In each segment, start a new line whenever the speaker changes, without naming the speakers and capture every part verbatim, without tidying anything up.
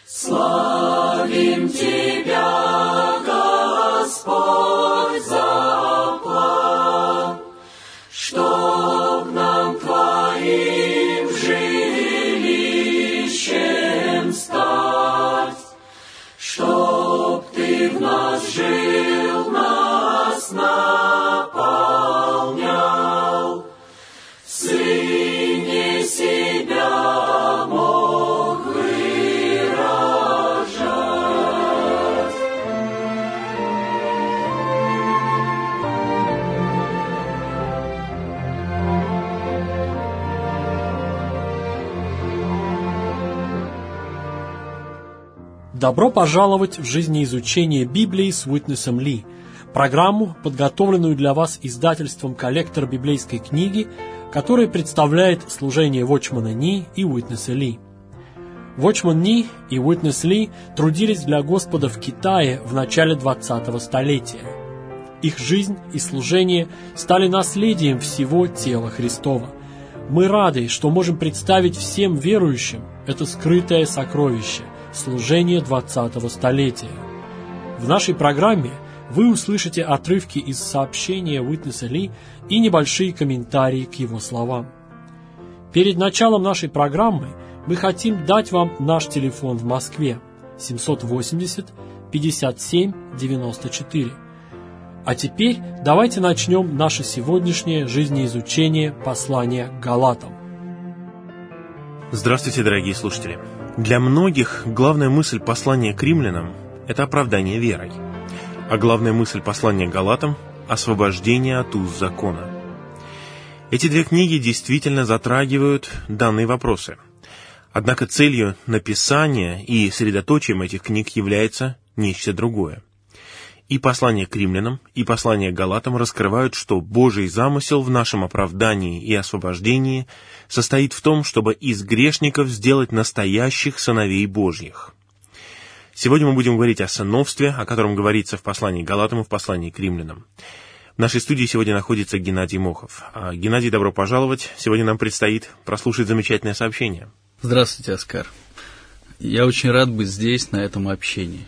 Славим Тебя, Господь, за план, чтоб нам Твоим жилищем стать, чтоб Ты в нас жил, нас наполнял, в Сыне себя мог выражать.
Добро пожаловать в жизнеизучение Библии с Уитнесом Ли, программу, подготовленную для вас издательством «Коллектор библейской книги», которая представляет служение Watchman Nee и Уитнеса Ли. Watchman Nee и Уитнес Ли трудились для Господа в Китае в начале двадцатого столетия. Их жизнь и служение стали наследием всего тела Христова. Мы рады, что можем представить всем верующим это скрытое сокровище – служение двадцатого столетия. В нашей программе вы услышите отрывки из сообщения Уитнеса Ли и небольшие комментарии к его словам. Перед началом нашей программы мы хотим дать вам наш телефон в Москве семьсот восемьдесят пятьдесят семь девяносто четыре. А теперь давайте начнем наше сегодняшнее жизнеизучение послания к Галатам.
Здравствуйте, дорогие слушатели! Для многих главная мысль послания к римлянам – это оправдание верой, а главная мысль послания к Галатам – освобождение от уз закона. Эти две книги действительно затрагивают данные вопросы. Однако целью написания и средоточием этих книг является нечто другое. И послание к римлянам, и послание к Галатам раскрывают, что Божий замысел в нашем оправдании и освобождении состоит в том, чтобы из грешников сделать настоящих сыновей Божьих. Сегодня мы будем говорить о сыновстве, о котором говорится в послании к Галатам и в послании к римлянам. В нашей студии сегодня находится Геннадий Мохов. Геннадий, добро пожаловать. Сегодня нам предстоит прослушать замечательное сообщение.
Здравствуйте, Оскар. Я очень рад быть здесь, на этом общении.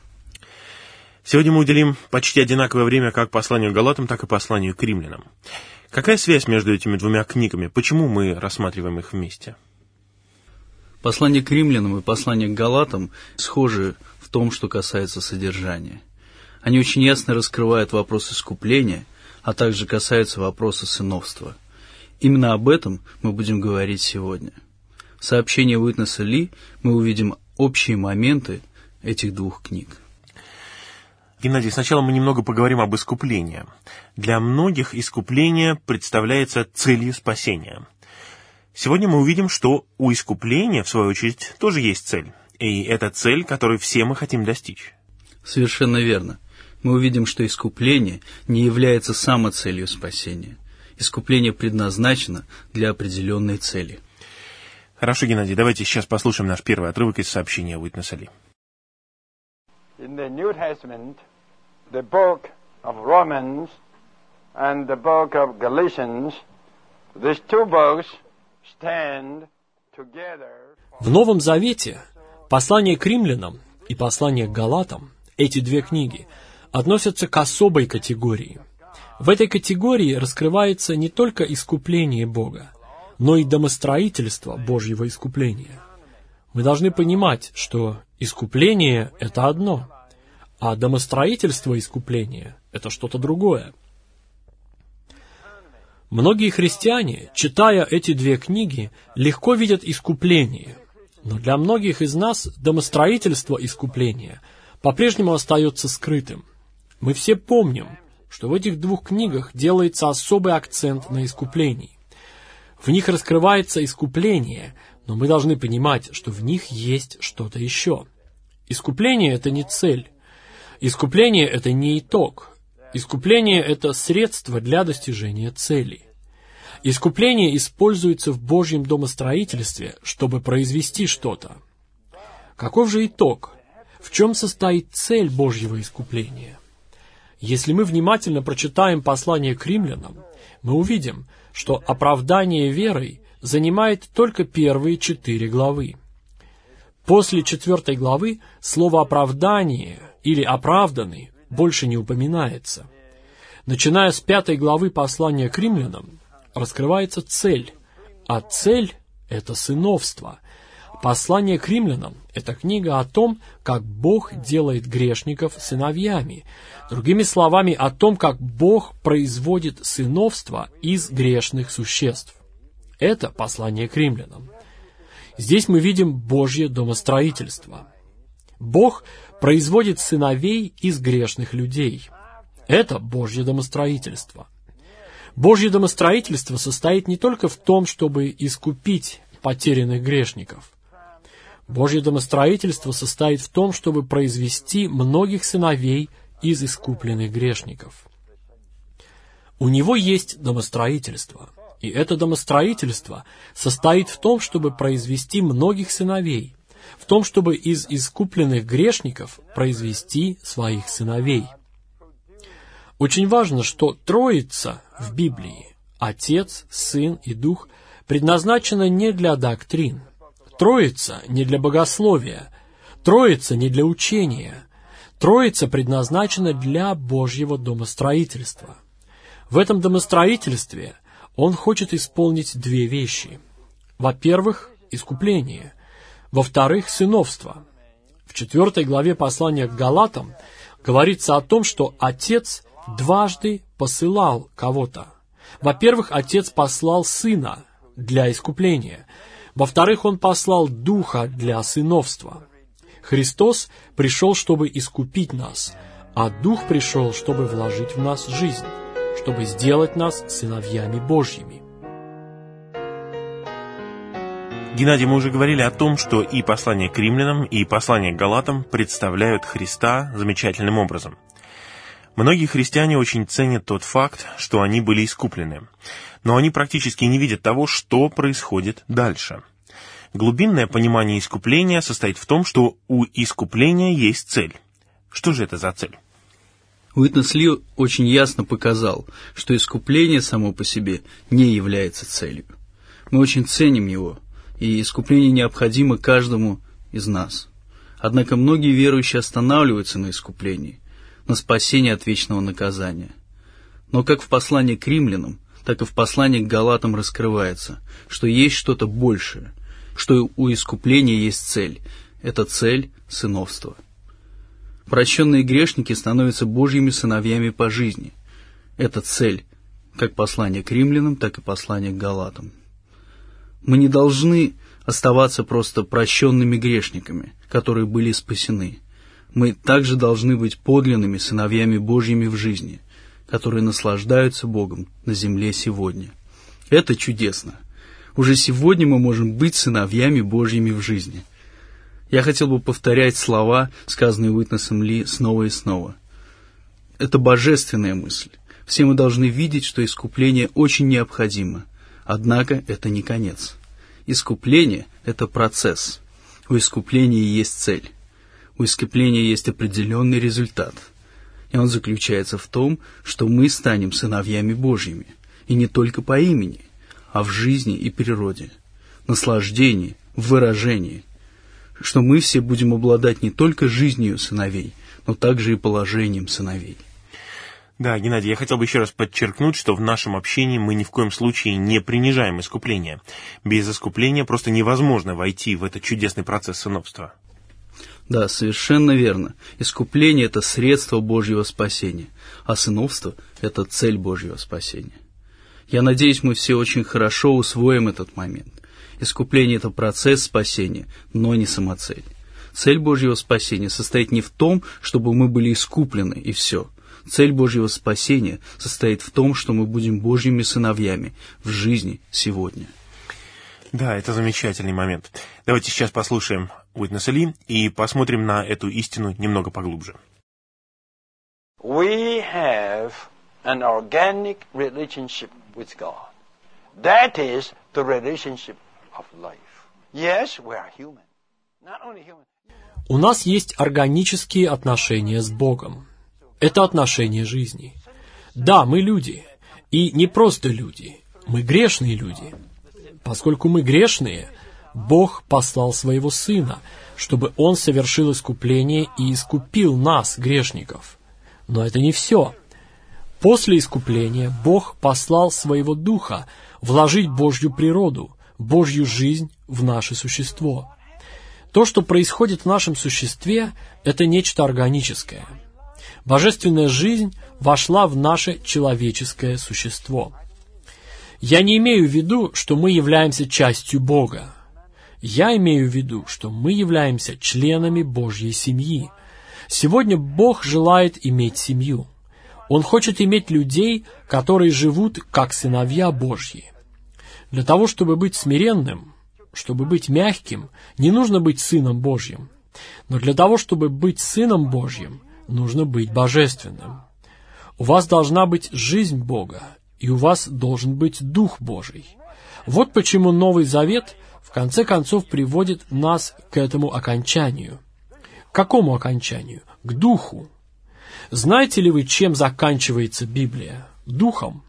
Сегодня мы уделим почти одинаковое время как посланию к Галатам, так и посланию к римлянам. Какая связь между этими двумя книгами? Почему мы рассматриваем их вместе?
Послание к римлянам и послание к Галатам схожи в том, что касается содержания. Они очень ясно раскрывают вопрос искупления, а также касаются вопроса сыновства. Именно об этом мы будем говорить сегодня. В сообщении Уитнеса Ли мы увидим общие моменты этих двух книг.
Геннадий, сначала мы немного поговорим об искуплении. Для многих искупление представляется целью спасения. Сегодня мы увидим, что у искупления, в свою очередь, тоже есть цель. И это цель, которой все мы хотим достичь.
Совершенно верно. Мы увидим, что искупление не является самоцелью спасения. Искупление предназначено для определенной цели.
Хорошо, Геннадий, давайте сейчас послушаем наш первый отрывок из сообщения Уитнеса Ли.
In the New Testament, the book of Romans and the book of Galatians, these two books stand together.
В Новом Завете послание к римлянам и послание к Галатам, эти две книги, относятся к особой категории. В этой категории раскрывается не только искупление Бога, но и домостроительство Божьего искупления. Мы должны понимать, что искупление – это одно, а домостроительство искупления – это что-то другое. Многие христиане, читая эти две книги, легко видят искупление, но для многих из нас домостроительство искупления по-прежнему остается скрытым. Мы все помним, что в этих двух книгах делается особый акцент на искуплении. В них раскрывается искупление, но мы должны понимать, что в них есть что-то еще. Искупление – это не цель. Искупление – это не итог. Искупление – это средство для достижения цели. Искупление используется в Божьем домостроительстве, чтобы произвести что-то. Каков же итог? В чем состоит цель Божьего искупления? Если мы внимательно прочитаем послание к римлянам, мы увидим, что оправдание верой занимает только первые четыре главы. После четвертой главы слово «оправдание» или «оправданный» больше не упоминается. Начиная с пятой главы послания к римлянам, раскрывается цель, а цель — это сыновство. Послание к римлянам — это книга о том, как Бог делает грешников сыновьями. Другими словами, о том, как Бог производит сыновство из грешных существ. Это послание к римлянам. Здесь мы видим Божье домостроительство. Бог производит сыновей из грешных людей. Это Божье домостроительство. Божье домостроительство состоит не только в том, чтобы искупить потерянных грешников. Божье домостроительство состоит в том, чтобы произвести многих сыновей из искупленных грешников. У него есть домостроительство, и это домостроительство состоит в том, чтобы произвести многих сыновей, в том, чтобы из искупленных грешников произвести своих сыновей. Очень важно, что Троица в Библии, Отец, Сын и Дух, предназначена не для доктрин. Троица не для богословия. Троица не для учения. Троица предназначена для Божьего домостроительства. В этом домостроительстве Он хочет исполнить две вещи. Во-первых, искупление. Во-вторых, сыновство. В четвертой главе послания к Галатам говорится о том, что Отец дважды посылал кого-то. Во-первых, Отец послал Сына для искупления. Во-вторых, Он послал Духа для сыновства. Христос пришел, чтобы искупить нас, а Дух пришел, чтобы вложить в нас жизнь, чтобы сделать нас сыновьями Божьими.
Геннадий, мы уже говорили о том, что и послание к римлянам, и послание к галатам представляют Христа замечательным образом. Многие христиане очень ценят тот факт, что они были искуплены, но они практически не видят того, что происходит дальше. Глубинное понимание искупления состоит в том, что у искупления есть цель. Что же это за цель?
Уитнес Ли очень ясно показал, что искупление само по себе не является целью. Мы очень ценим его, и искупление необходимо каждому из нас. Однако многие верующие останавливаются на искуплении, на спасении от вечного наказания. Но как в послании к римлянам, так и в послании к галатам раскрывается, что есть что-то большее, что у искупления есть цель. Это цель сыновства. Прощенные грешники становятся Божьими сыновьями по жизни. Это цель, как послание к римлянам, так и послание к галатам. Мы не должны оставаться просто прощенными грешниками, которые были спасены. Мы также должны быть подлинными сыновьями Божьими в жизни, которые наслаждаются Богом на земле сегодня. Это чудесно. Уже сегодня мы можем быть сыновьями Божьими в жизни. Я хотел бы повторять слова, сказанные Уитнесом Ли, снова и снова. Это божественная мысль. Все мы должны видеть, что искупление очень необходимо. Однако это не конец. Искупление – это процесс. У искупления есть цель. У искупления есть определенный результат. И он заключается в том, что мы станем сыновьями Божьими. И не только по имени, а в жизни и природе, наслаждении, в выражении. Что мы все будем обладать не только жизнью сыновей, но также и положением сыновей.
Да, Геннадий, я хотел бы еще раз подчеркнуть, что в нашем общении мы ни в коем случае не принижаем искупление. Без искупления просто невозможно войти в этот чудесный процесс сыновства.
Да, совершенно верно. Искупление – это средство Божьего спасения, а сыновство – это цель Божьего спасения. Я надеюсь, мы все очень хорошо усвоим этот момент. Искупление – это процесс спасения, но не самоцель. Цель Божьего спасения состоит не в том, чтобы мы были искуплены, и все. Цель Божьего спасения состоит в том, что мы будем Божьими сыновьями в жизни сегодня.
Да, это замечательный момент. Давайте сейчас послушаем Уитнеса Ли и посмотрим на эту истину немного поглубже.
We have an organic relationship with God. That is the relationship of life. Yes, we are human. Not only human.
У нас есть органические отношения с Богом. Это отношения жизни. Да, мы люди. И не просто люди. Мы грешные люди. Поскольку мы грешные, Бог послал Своего Сына, чтобы Он совершил искупление и искупил нас, грешников. Но это не все. После искупления Бог послал Своего Духа вложить Божью природу, Божью жизнь в наше существо. То, что происходит в нашем существе, это нечто органическое. Божественная жизнь вошла в наше человеческое существо. Я не имею в виду, что мы являемся частью Бога. Я имею в виду, что мы являемся членами Божьей семьи. Сегодня Бог желает иметь семью. Он хочет иметь людей, которые живут как сыновья Божьи. Для того, чтобы быть смиренным, чтобы быть мягким, не нужно быть сыном Божьим. Но для того, чтобы быть сыном Божьим, нужно быть божественным. У вас должна быть жизнь Бога, и у вас должен быть Дух Божий. Вот почему Новый Завет в конце концов приводит нас к этому окончанию. К какому окончанию? К Духу. Знаете ли вы, чем заканчивается Библия? Духом.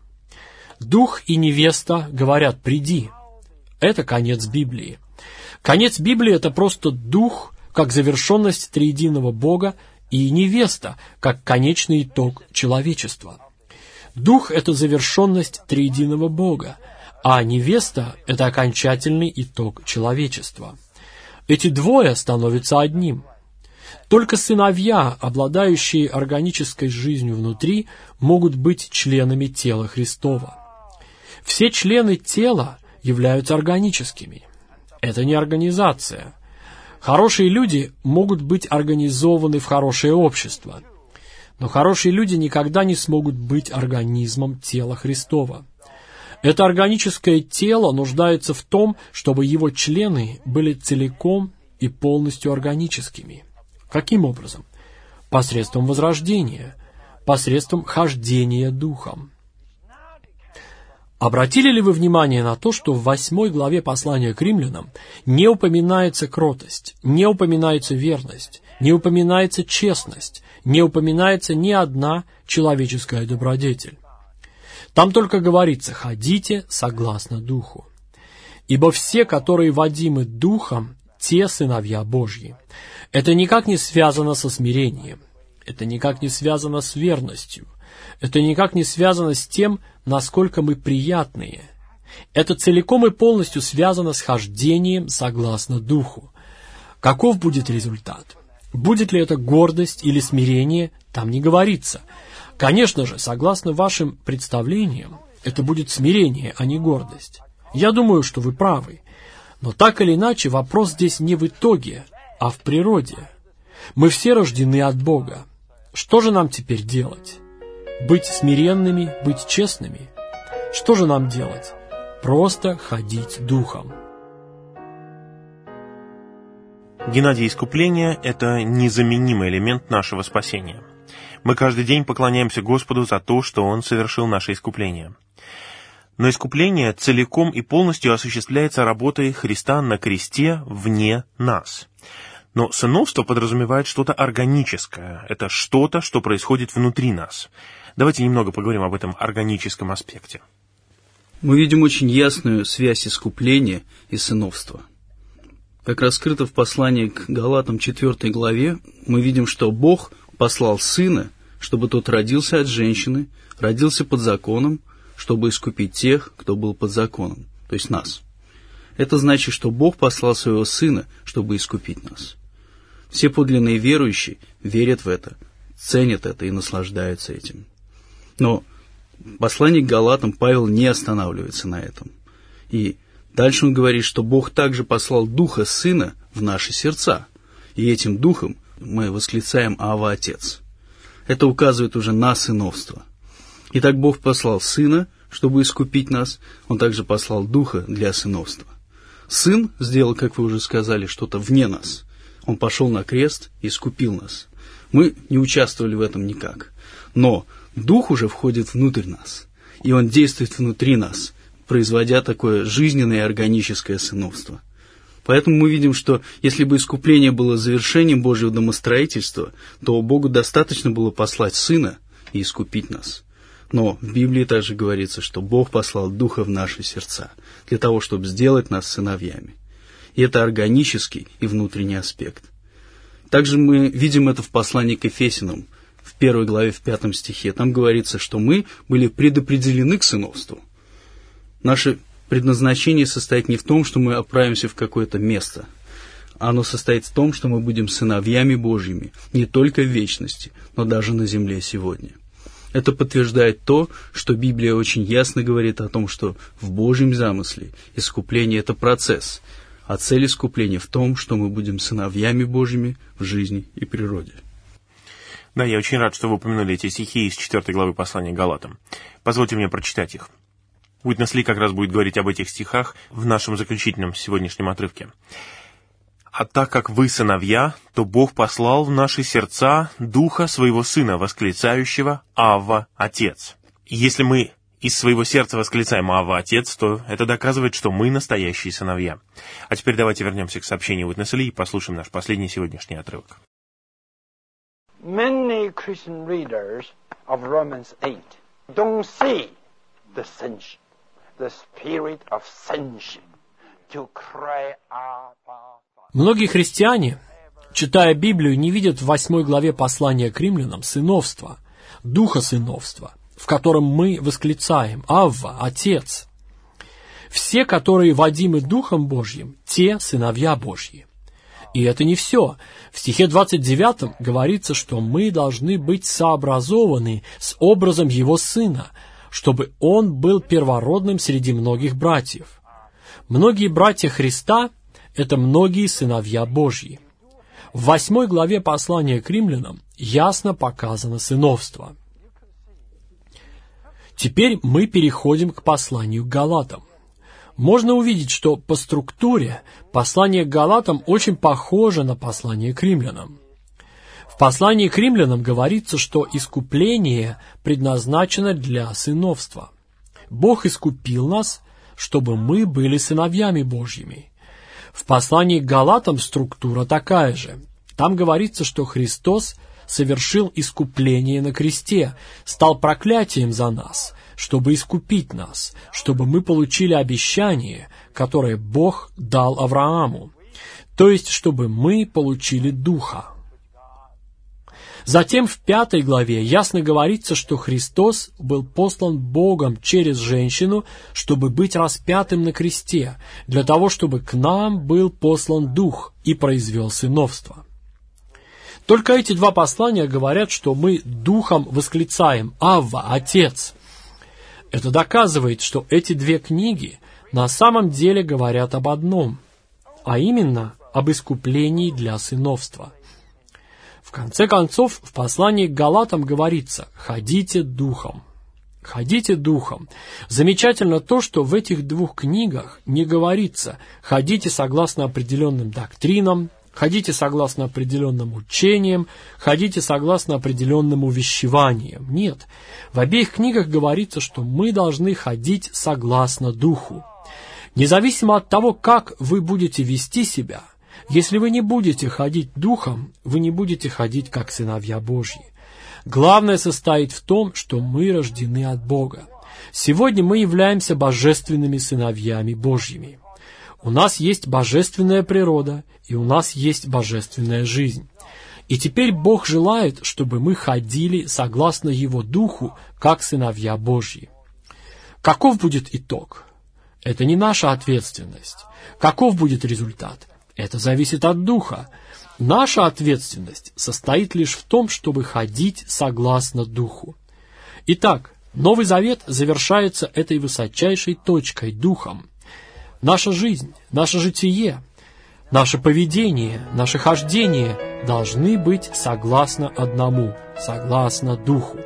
Дух и невеста говорят: «Приди». Это конец Библии. Конец Библии — это просто Дух, как завершенность триединого Бога, и невеста, как конечный итог человечества. Дух — это завершенность триединого Бога, а невеста — это окончательный итог человечества. Эти двое становятся одним. Только сыновья, обладающие органической жизнью внутри, могут быть членами тела Христова. Все члены тела являются органическими. Это не организация. Хорошие люди могут быть организованы в хорошее общество, но хорошие люди никогда не смогут быть организмом тела Христова. Это органическое тело нуждается в том, чтобы его члены были целиком и полностью органическими. Каким образом? Посредством возрождения, посредством хождения Духом. Обратили ли вы внимание на то, что в восьмой главе послания к римлянам не упоминается кротость, не упоминается верность, не упоминается честность, не упоминается ни одна человеческая добродетель? Там только говорится: «Ходите согласно Духу». Ибо все, которые водимы Духом, те сыновья Божьи. Это никак не связано со смирением, это никак не связано с верностью, это никак не связано с тем, насколько мы приятные. Это целиком и полностью связано с хождением согласно Духу. Каков будет результат? Будет ли это гордость или смирение, там не говорится. Конечно же, согласно вашим представлениям, это будет смирение, а не гордость. Я думаю, что вы правы. Но так или иначе, вопрос здесь не в итоге, а в природе. Мы все рождены от Бога. Что же нам теперь делать? Быть смиренными, быть честными? Что же нам делать? Просто ходить Духом.
Геннадий, искупление – это незаменимый элемент нашего спасения. Мы каждый день поклоняемся Господу за то, что Он совершил наше искупление. Но искупление целиком и полностью осуществляется работой Христа на кресте вне нас. Но сыновство подразумевает что-то органическое. Это что-то, что происходит внутри нас. Давайте немного поговорим об этом органическом аспекте.
Мы видим очень ясную связь искупления и сыновства. Как раскрыто в послании к Галатам четвёртой главе, мы видим, что Бог послал Сына, чтобы Тот родился от женщины, родился под законом, чтобы искупить тех, кто был под законом, то есть нас. Это значит, что Бог послал Своего Сына, чтобы искупить нас. Все подлинные верующие верят в это, ценят это и наслаждаются этим. Но послание к Галатам Павел не останавливается на этом. И дальше он говорит, что Бог также послал Духа Сына в наши сердца. И этим Духом мы восклицаем «Ава, Отец». Это указывает уже на сыновство. Итак, Бог послал Сына, чтобы искупить нас. Он также послал Духа для сыновства. Сын сделал, как вы уже сказали, что-то вне нас. Он пошел на крест и искупил нас. Мы не участвовали в этом никак. Но Дух уже входит внутрь нас. И Он действует внутри нас, производя такое жизненное и органическое сыновство. Поэтому мы видим, что если бы искупление было завершением Божьего домостроительства, то Богу достаточно было послать Сына и искупить нас. Но в Библии также говорится, что Бог послал Духа в наши сердца, для того, чтобы сделать нас сыновьями. И это органический и внутренний аспект. Также мы видим это в послании к Ефесянам, в первой главе, в пятом стихе. Там говорится, что мы были предопределены к сыновству. Наше предназначение состоит не в том, что мы отправимся в какое-то место. Оно состоит в том, что мы будем сыновьями Божьими не только в вечности, но даже на земле сегодня. Это подтверждает то, что Библия очень ясно говорит о том, что в Божьем замысле искупление – это процесс, а цель искупления в том, что мы будем сыновьями Божьими в жизни и природе.
Да, я очень рад, что вы упомянули эти стихи из четвёртой главы послания к Галатам. Позвольте мне прочитать их. Уитнес Ли как раз будет говорить об этих стихах в нашем заключительном сегодняшнем отрывке. «А так как вы сыновья, то Бог послал в наши сердца Духа Своего Сына, восклицающего «Авва, Отец». Если мы из своего сердца восклицаем «Авва, Отец», то это доказывает, что мы настоящие сыновья. А теперь давайте вернемся к сообщению Уитнеса Ли и послушаем наш последний сегодняшний отрывок.
Many Christian readers of Romans eight don't see the sonship, the spirit of sonship, to cry Abba.
Многие христиане, читая Библию, не видят в восьмой главе послания к римлянам сыновства, духа сыновства, в котором мы восклицаем «Авва, Отец». Все, которые водимы Духом Божьим, те сыновья Божьи. И это не все. В стихе двадцать девятом говорится, что мы должны быть сообразованы с образом Его Сына, чтобы Он был первородным среди многих братьев. Многие братья Христа – это многие сыновья Божьи. В восьмой главе послания к римлянам ясно показано сыновство. Теперь мы переходим к посланию к Галатам. Можно увидеть, что по структуре послание к Галатам очень похоже на послание к римлянам. В послании к римлянам говорится, что искупление предназначено для сыновства. Бог искупил нас, чтобы мы были сыновьями Божьими. В послании к Галатам структура такая же. Там говорится, что Христос совершил искупление на кресте, стал проклятием за нас, чтобы искупить нас, чтобы мы получили обещание, которое Бог дал Аврааму, то есть, чтобы мы получили Духа. Затем в пятой главе ясно говорится, что Христос был послан Богом через женщину, чтобы быть распятым на кресте, для того, чтобы к нам был послан Дух и произвел сыновство. Только эти два послания говорят, что мы Духом восклицаем «Авва, Отец». Это доказывает, что эти две книги на самом деле говорят об одном, а именно об искуплении для сыновства. В конце концов, в послании к Галатам говорится «Ходите Духом». Ходите Духом. Замечательно то, что в этих двух книгах не говорится «Ходите согласно определенным доктринам», «Ходите согласно определенным учениям», «Ходите согласно определенным увещеваниям». Нет, в обеих книгах говорится, что мы должны ходить согласно Духу. Независимо от того, как вы будете вести себя, если вы не будете ходить Духом, вы не будете ходить как сыновья Божьи. Главное состоит в том, что мы рождены от Бога. Сегодня мы являемся божественными сыновьями Божьими. У нас есть божественная природа, и у нас есть божественная жизнь. И теперь Бог желает, чтобы мы ходили согласно Его Духу, как сыновья Божьи. Каков будет итог? Это не наша ответственность. Каков будет результат? Это зависит от Духа. Наша ответственность состоит лишь в том, чтобы ходить согласно Духу. Итак, Новый Завет завершается этой высочайшей точкой, Духом. Наша жизнь, наше житие, наше поведение, наше хождение должны быть согласно одному, согласно Духу.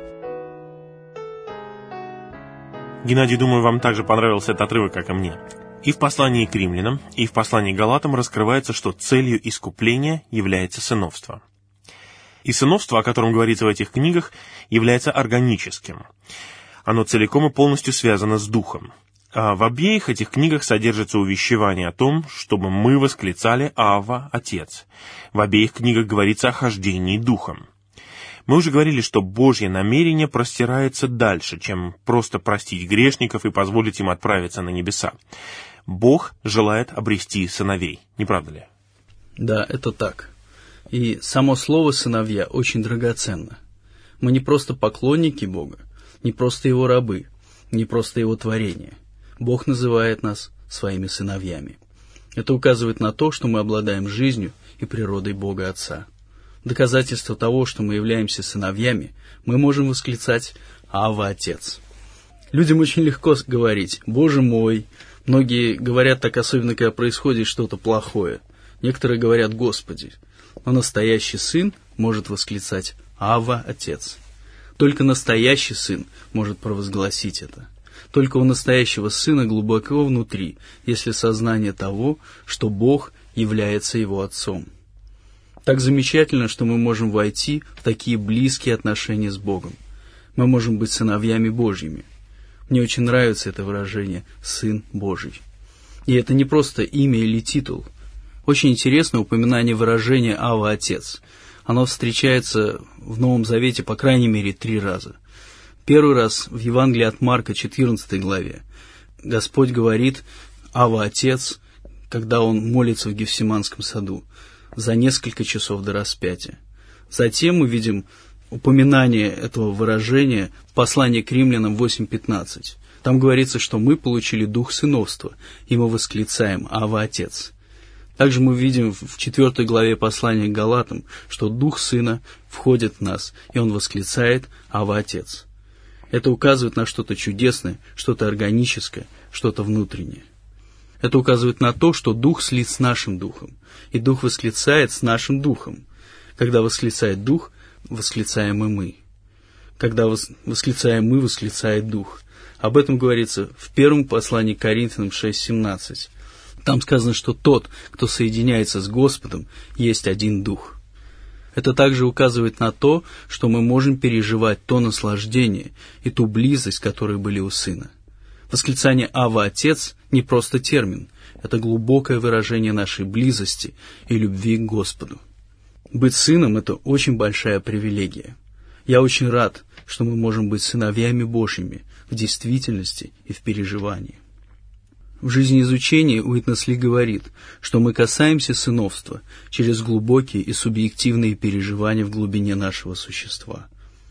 Геннадий, думаю, вам также понравился этот отрывок, как и мне. И в послании к римлянам, и в послании к Галатам раскрывается, что целью искупления является сыновство. И сыновство, о котором говорится в этих книгах, является органическим. Оно целиком и полностью связано с Духом. А в обеих этих книгах содержится увещевание о том, чтобы мы восклицали «Авва, Отец». В обеих книгах говорится о хождении Духом. Мы уже говорили, что Божье намерение простирается дальше, чем просто простить грешников и позволить им отправиться на небеса. Бог желает обрести сыновей, не правда ли?
Да, это так. И само слово «сыновья» очень драгоценно. Мы не просто поклонники Бога, не просто Его рабы, не просто Его творение. Бог называет нас своими сыновьями. Это указывает на то, что мы обладаем жизнью и природой Бога Отца. Доказательство того, что мы являемся сыновьями, мы можем восклицать «Ава, Отец». Людям очень легко говорить «Боже мой». Многие говорят так, особенно когда происходит что-то плохое. Некоторые говорят «Господи». Но настоящий сын может восклицать «Ава, Отец». Только настоящий сын может провозгласить это. Только у настоящего сына глубоко внутри, если сознание того, что Бог является его отцом. Так замечательно, что мы можем войти в такие близкие отношения с Богом. Мы можем быть сыновьями Божьими. Мне очень нравится это выражение «Сын Божий». И это не просто имя или титул. Очень интересно упоминание выражения «Ава, Отец». Оно встречается в Новом Завете по крайней мере три раза. Первый раз в Евангелии от Марка, четырнадцатой главе. Господь говорит «Ава, Отец», когда Он молится в Гефсиманском саду, за несколько часов до распятия. Затем мы видим упоминание этого выражения в послании к Римлянам восемь пятнадцать. Там говорится, что мы получили дух сыновства, и мы восклицаем «Ава, Отец». Также мы видим в четвертой главе послания к Галатам, что Дух Сына входит в нас, и Он восклицает «Ава, Отец». Это указывает на что-то чудесное, что-то органическое, что-то внутреннее. Это указывает на то, что Дух слит с нашим Духом, и Дух восклицает с нашим Духом. Когда восклицает Дух, восклицаем и мы. Когда восклицаем мы, восклицает Дух. Об этом говорится в первом послании к Коринфянам шесть семнадцать. Там сказано, что тот, кто соединяется с Господом, есть один Дух. Это также указывает на то, что мы можем переживать то наслаждение и ту близость, которые были у Сына. Восклицание «Ава, Отец» не просто термин, это глубокое выражение нашей близости и любви к Господу. Быть сыном – это очень большая привилегия. Я очень рад, что мы можем быть сыновьями Божьими в действительности и в переживании. В жизнеизучении Уитнес Ли говорит, что мы касаемся сыновства через глубокие и субъективные переживания в глубине нашего существа.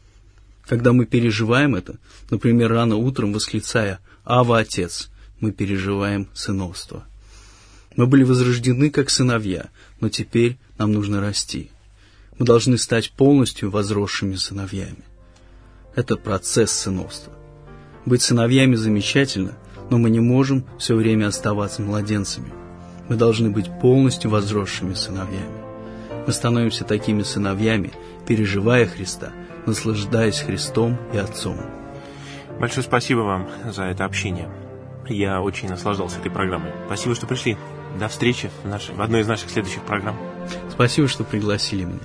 Когда мы переживаем это, например, рано утром восклицая «Ава, Отец», мы переживаем сыновство. Мы были возрождены как сыновья, но теперь нам нужно расти. Мы должны стать полностью возросшими сыновьями. Это процесс сыновства. Быть сыновьями замечательно, но мы не можем все время оставаться младенцами. Мы должны быть полностью возросшими сыновьями. Мы становимся такими сыновьями, переживая Христа, наслаждаясь Христом и Отцом.
Большое спасибо вам за это общение. Я очень наслаждался этой программой. Спасибо, что пришли. До встречи в, нашей, в одной из наших следующих программ.
Спасибо, что пригласили меня.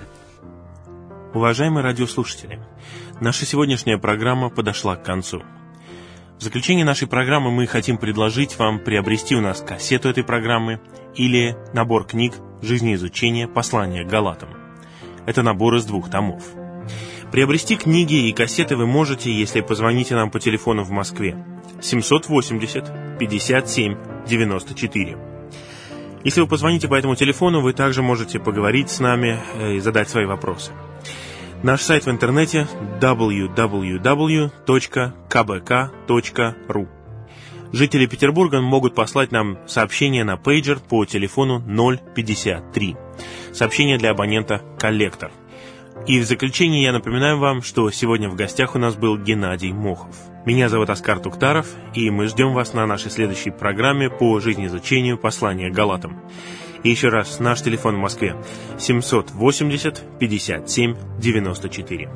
Уважаемые радиослушатели, наша сегодняшняя программа подошла к концу. В заключение нашей программы мы хотим предложить вам приобрести у нас кассету этой программы или набор книг «Жизнеизучение. Послание к Галатам». Это набор из двух томов. Приобрести книги и кассеты вы можете, если позвоните нам по телефону в Москве семьсот восемьдесят пятьдесят семь девяносто четыре. Если вы позвоните по этому телефону, вы также можете поговорить с нами и задать свои вопросы. Наш сайт в интернете дабл ю дабл ю дабл ю точка ка бэ ка точка ру. Жители Петербурга могут послать нам сообщение на пейджер по телефону ноль пятьдесят три. Сообщение для абонента «Коллектор». И в заключение я напоминаю вам, что сегодня в гостях у нас был Геннадий Мохов. Меня зовут Оскар Туктаров, и мы ждем вас на нашей следующей программе по жизнеизучению послания к Галатам. И еще раз, наш телефон в Москве семьсот восемьдесят пятьдесят семь девяносто четыре.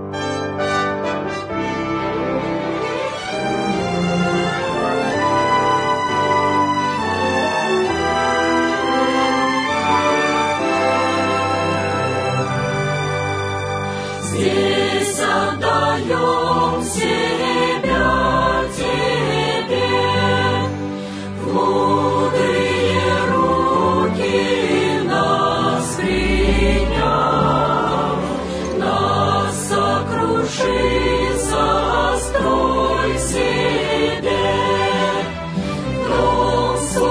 Здесь отдаем себя Тебе, в мудрые руки нас приняв, нас сокрушится, строй себе, дом свой.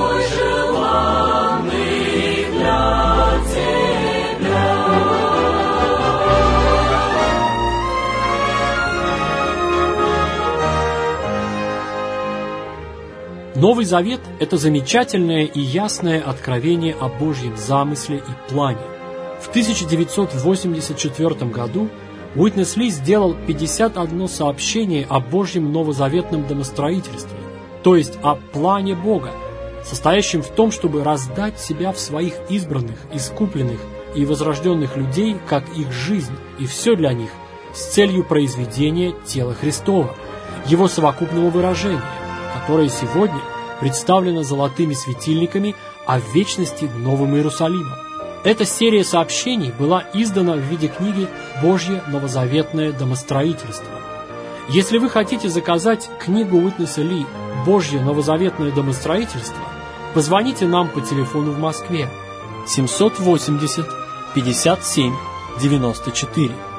Новый Завет – это замечательное и ясное откровение о Божьем замысле и плане. В тысяча девятьсот восемьдесят четвёртом году Уитнес Ли сделал пятьдесят одно сообщение о Божьем новозаветном домостроительстве, то есть о плане Бога, состоящем в том, чтобы раздать себя в своих избранных, искупленных и возрожденных людей, как их жизнь, и все для них, с целью произведения тела Христова, его совокупного выражения, которое сегодня представлено золотыми светильниками о вечности Новым Иерусалимом. Эта серия сообщений была издана в виде книги «Божье новозаветное домостроительство». Если вы хотите заказать книгу Уитнеса Ли «Божье новозаветное домостроительство», позвоните нам по телефону в Москве семь восемьдесят пятьдесят семь девяносто четыре.